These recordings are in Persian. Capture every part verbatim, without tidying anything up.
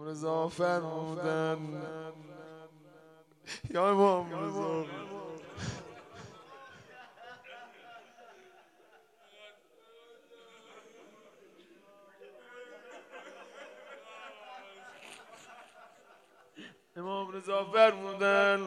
رضا فرمودن یا امام رضا امام رضا فرمودن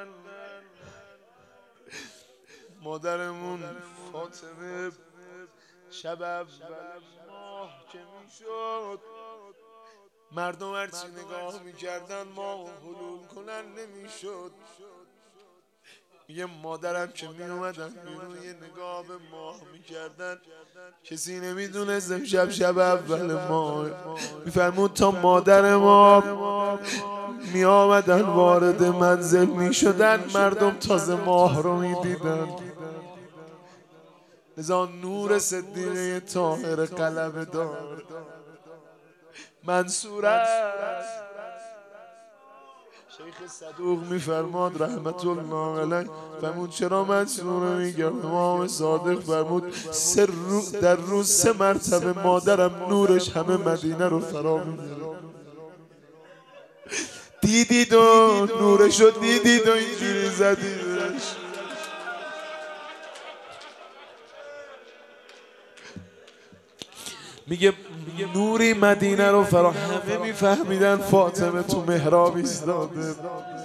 مادرمون فاطمه شب اول ماه که میشد مردم هرچی نگاه میکردن ماه حلول کنن نمیشد. میگه مادرم که میومدن بیرون یه نگاه به ماه میکردن کسی نمیدونست امشب شب اول ماه. میفرمود تا مادر ما میآمدن وارد منزل میشدن مردم تازه ماه رو میدیدن. لذا نور صدیقه طاهر غلبه دار منصور است. شیخ صدوق میفرماد رحمت الله علیه فرمود چرا منصور رو میگم؟ امام صادق فرمود سه رو در روز سه مرتبه مادرم نورش همه مدینه رو فرا میگیره. دیدید و نورش رو دیدید و اینجوری زدیدش. میگه نوری مدینه رو فرا همه میفهمیدن فاطمه تو محراب ایستاده.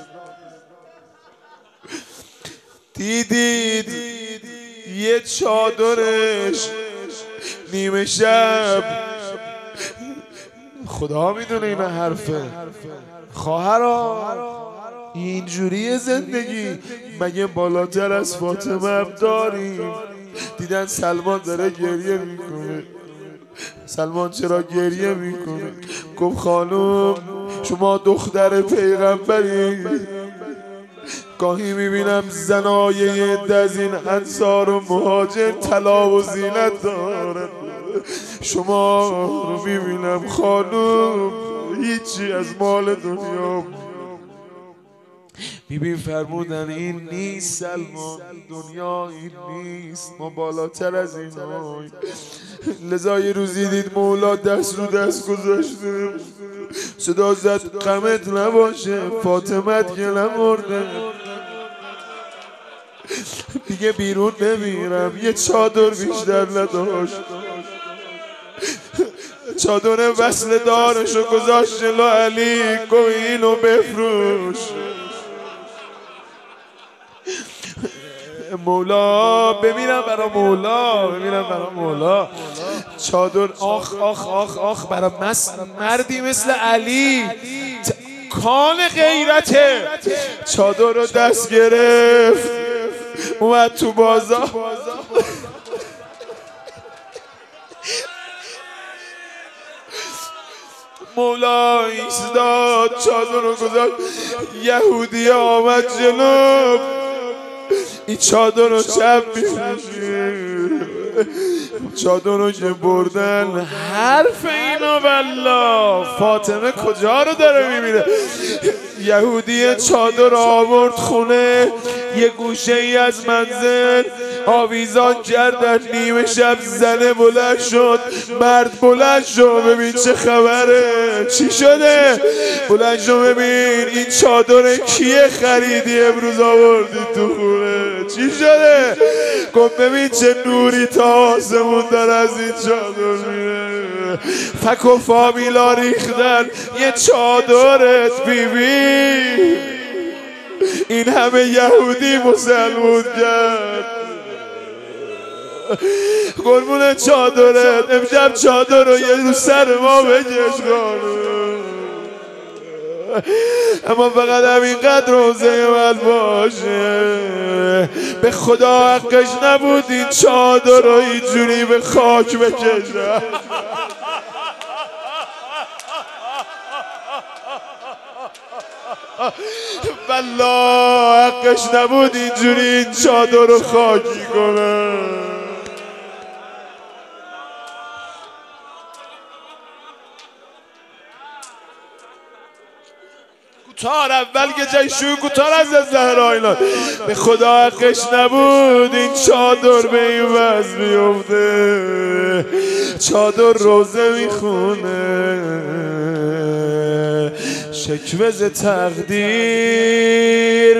دیدید یه چادرش نیمه شب خدا میدونه این حرفه خواهرا اینجوری زندگی مگه بالاتر از فاطمه هم داریم؟ دیدن سلمان داره گریه میکنه. سلمان چرا گریه میکنه؟ گفت خانوم شما دختر پیغمبری. گاهی میبینم زنای عده از این انصار و مهاجر طلا و زینت دارن، شما رو میبینم خانوم هیچی از مال دنیا. بیبی فرمودن این نیست سلمان، دنیا این نیست، ما بالاتر از این های. لذا یه روزی دید مولا دست رو دست گذاشته صدا زد غمت نباشه فاطمت که نمرده. دیگه بیرون نمیرم. یه چادر بیشتر نداشت، چادر وصل دارشو گذاشت جلو علی گوی اینو بفروش. مولا ببینم برا مولا ببینم برا مولا چادر آخ آخ آخ آخ برا مردی مثل علی کان غیرته. چادر رو دست گرفت اومد تو بازار. مولا ایستاد چادر رو گذاشت. یهودی آمد جلو این چادر رو چپ می‌فروشی. چادر رو که بردن حرف اینا والله فاطمه کجا رو داره میبینه. یهودی چادر آورد خونه یه گوشه ای از منزل آویزان کردن. نیمه شب زنه بلند شد، مرد بلند شد ببین چه خبره چی شده. بلند شد ببین این چادر کیه خریدی امروز آوردی تو خونه چی شده. گفت ببین چه نوری تا آسمون داره از این چادر میره. فک و فامیلا ریختن یه چادرت بیبی. این همه یهودی مسلمون کرد. قربون چادرت امشب چادر رو یه رو سر ما بکش خانم. اما فقط همینقدر روزه من باشه به خدا حقش نبود این چادر رو اینجوری به خاک بکشم. والله حقش نبود اینجوری این چادر رو خاکی کنه. کوتاه اول که جای شوی کوتاه از زهرا اینا به خدا حقش نبود این چادر به این وضع بیفته. چادر روزه میخونه شکوه ز تقدیر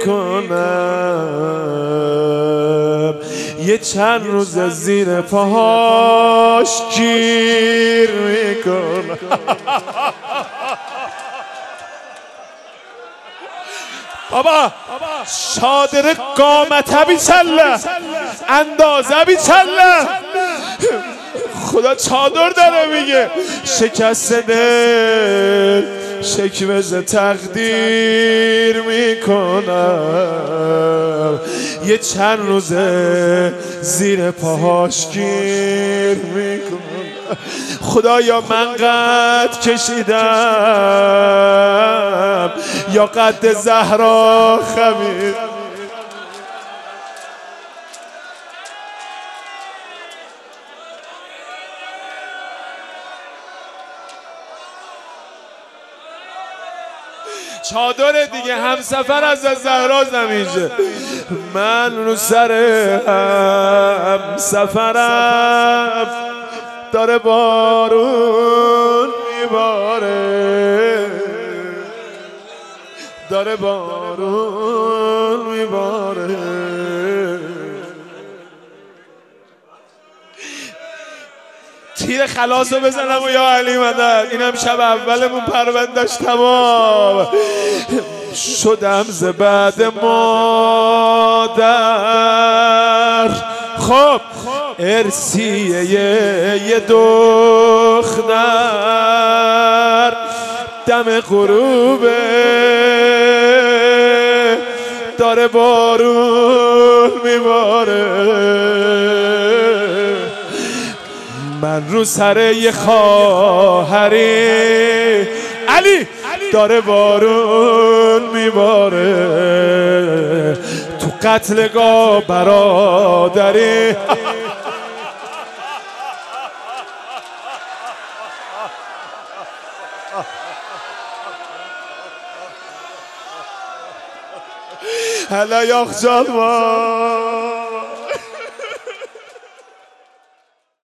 میکنم، یه چند روز زیر پاهاش گیر میکنم. بابا شادر قامت بی چله، اندازه بی چله، خدا چادر داره میگه شکست دل شکوه ز تقدیر میکنم، یه چند روزه زیر پاهاش گیر میکنم. خدایا من قد کشیدم یا قد زهرا خمیر، چادر دیگه همسفر از زهرا زمینشه. من رو سر همسفرم داره بارون میباره، داره بارون میباره. تیر خلاص رو بزنم و یا علی مدد، اینم شب اولمون پروندش تمام. شدم ز بعد مادر خب ارسیه یه دختر، دم غروبه داره بارون میباره. من رو سر یه خواهری علی داره بارون میباره، تو قتلگاه برادری. هلا یخجال ما